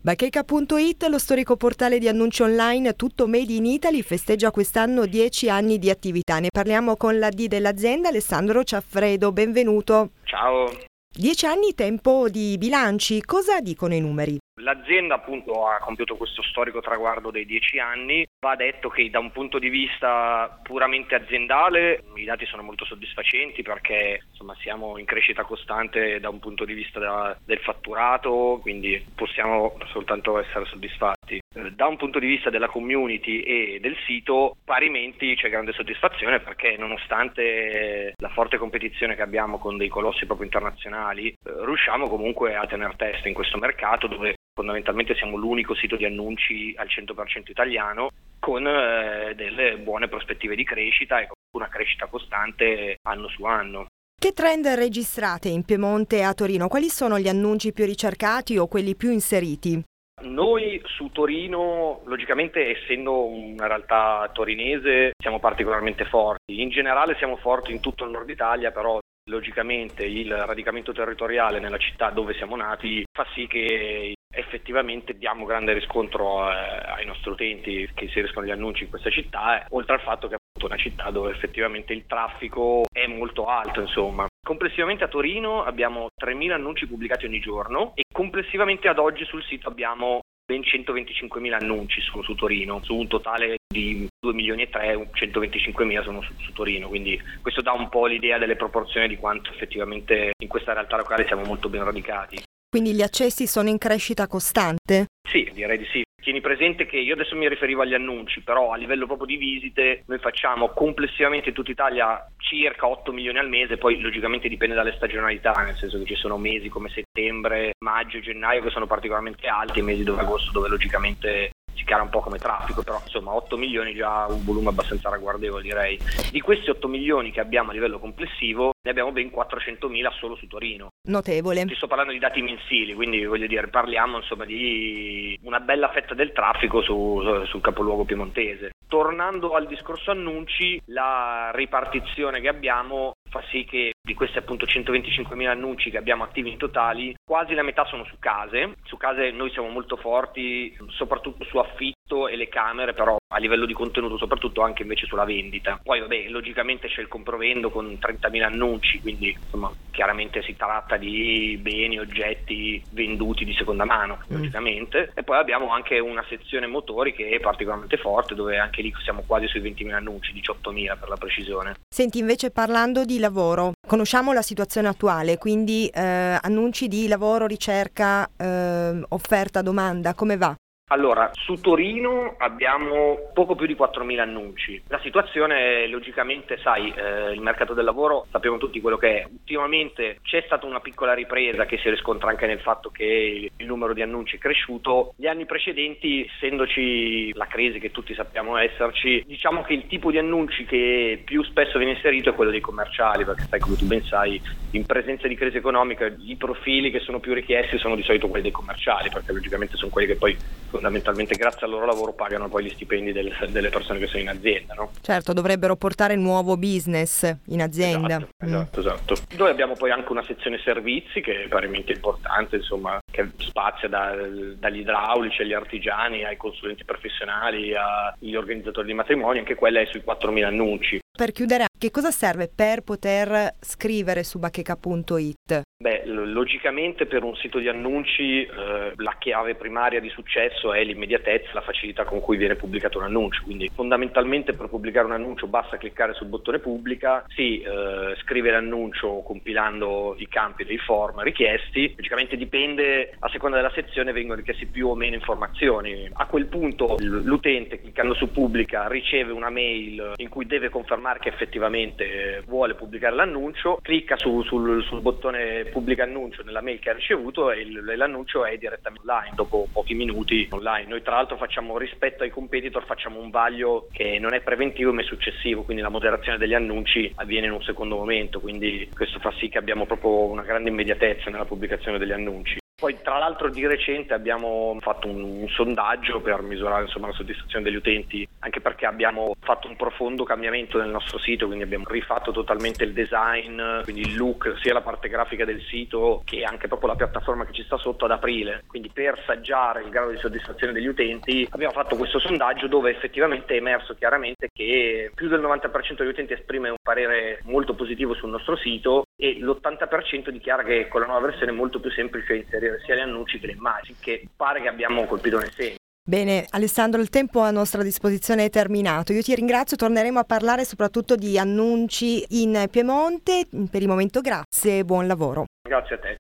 Bacheca.it, lo storico portale di annunci online tutto made in Italy, festeggia quest'anno 10 anni di attività. Ne parliamo con l'AD dell'azienda, Alessandro Ciaffredo. Benvenuto. Ciao. 10 anni, tempo di bilanci. Cosa dicono i numeri? L'azienda appunto ha compiuto questo storico traguardo dei 10 anni. Va detto che da un punto di vista puramente aziendale i dati sono molto soddisfacenti perché siamo in crescita costante da un punto di vista del fatturato, quindi possiamo soltanto essere soddisfatti. Da un punto di vista della community e del sito parimenti c'è grande soddisfazione perché nonostante la forte competizione che abbiamo con dei colossi proprio internazionali, riusciamo comunque a tener testa in questo mercato dove fondamentalmente siamo l'unico sito di annunci al 100% italiano con delle buone prospettive di crescita e una crescita costante anno su anno. Che trend registrate in Piemonte e a Torino? Quali sono gli annunci più ricercati o quelli più inseriti? Noi su Torino, logicamente essendo una realtà torinese, siamo particolarmente forti. In generale siamo forti in tutto il nord Italia, però logicamente il radicamento territoriale nella città dove siamo nati fa sì che effettivamente diamo grande riscontro ai nostri utenti che inseriscono gli annunci in questa città, oltre al fatto che è appunto una città dove effettivamente il traffico è molto alto, insomma. Complessivamente a Torino abbiamo 3.000 annunci pubblicati ogni giorno e complessivamente ad oggi sul sito abbiamo ben 125.000 annunci solo su Torino, su un totale di 2 milioni e 125.000 sono su Torino, quindi questo dà un po' l'idea delle proporzioni di quanto effettivamente in questa realtà locale siamo molto ben radicati. Quindi gli accessi sono in crescita costante? Sì, direi di sì. Tieni presente che io adesso mi riferivo agli annunci, però a livello proprio di visite noi facciamo complessivamente in tutta Italia circa 8 milioni al mese, poi logicamente dipende dalle stagionalità, nel senso che ci sono mesi come settembre, maggio e gennaio che sono particolarmente alti e mesi dove agosto dove logicamente si cala un po' come traffico, però 8 milioni già un volume abbastanza ragguardevole direi. Di questi 8 milioni che abbiamo a livello complessivo ne abbiamo ben 400.000 solo su Torino. Notevole. Ti sto parlando di dati mensili, quindi voglio dire parliamo di una bella fetta del traffico sul capoluogo piemontese. Tornando al discorso annunci, la ripartizione che abbiamo fa sì che di questi appunto 125.000 annunci che abbiamo attivi in totali, quasi la metà sono su case. Su case noi siamo molto forti, soprattutto su affitto e le camere, però a livello di contenuto soprattutto anche invece sulla vendita. Poi logicamente c'è il compravendo con 30.000 annunci, quindi chiaramente si tratta di beni, oggetti venduti di seconda mano, logicamente. E poi abbiamo anche una sezione motori che è particolarmente forte, dove anche lì siamo quasi sui 20.000 annunci, 18.000 per la precisione. Senti, invece parlando di lavoro, conosciamo la situazione attuale, quindi annunci di lavoro, ricerca, offerta, domanda, come va? Allora, su Torino abbiamo poco più di 4.000 annunci. La situazione logicamente, il mercato del lavoro sappiamo tutti quello che è. Ultimamente c'è stata una piccola ripresa che si riscontra anche nel fatto che il numero di annunci è cresciuto. Gli anni precedenti, essendoci la crisi che tutti sappiamo esserci, diciamo che il tipo di annunci che più spesso viene inserito è quello dei commerciali, perché come tu ben sai, in presenza di crisi economica i profili che sono più richiesti sono di solito quelli dei commerciali, perché logicamente sono quelli che poi fondamentalmente grazie al loro lavoro pagano poi gli stipendi delle persone che sono in azienda, no? Certo, dovrebbero portare nuovo business in azienda. Esatto. Noi abbiamo poi anche una sezione servizi che è parimenti importante, che spazia dagli idraulici agli artigiani, ai consulenti professionali, agli organizzatori di matrimoni, anche quella è sui 4.000 annunci. Per chiudere, che cosa serve per poter scrivere su bacheca.it? Logicamente per un sito di annunci la chiave primaria di successo è l'immediatezza, la facilità con cui viene pubblicato un annuncio, quindi fondamentalmente per pubblicare un annuncio basta cliccare sul bottone pubblica, scrive l'annuncio compilando i campi dei form richiesti, logicamente dipende, a seconda della sezione vengono richiesti più o meno informazioni. A quel punto l'utente cliccando su pubblica riceve una mail in cui deve confermare che effettivamente vuole pubblicare l'annuncio, clicca sul bottone pubblica annuncio nella mail che ha ricevuto e l'annuncio è direttamente online dopo pochi minuti online. Noi tra l'altro rispetto ai competitor facciamo un vaglio che non è preventivo ma è successivo, quindi la moderazione degli annunci avviene in un secondo momento, quindi questo fa sì che abbiamo proprio una grande immediatezza nella pubblicazione degli annunci. Poi tra l'altro di recente abbiamo fatto un sondaggio per misurare la soddisfazione degli utenti, anche perché abbiamo fatto un profondo cambiamento nel nostro sito, quindi abbiamo rifatto totalmente il design, quindi il look, sia la parte grafica del sito che anche proprio la piattaforma che ci sta sotto ad aprile. Quindi per saggiare il grado di soddisfazione degli utenti abbiamo fatto questo sondaggio dove effettivamente è emerso chiaramente che più del 90% degli utenti esprime un parere molto positivo sul nostro sito e l'80% dichiara che con la nuova versione è molto più semplice inserire sia gli annunci che le immagini, che pare che abbiamo colpito nel segno. Bene, Alessandro, il tempo a nostra disposizione è terminato. Io ti ringrazio, torneremo a parlare soprattutto di annunci in Piemonte. Per il momento grazie e buon lavoro. Grazie a te.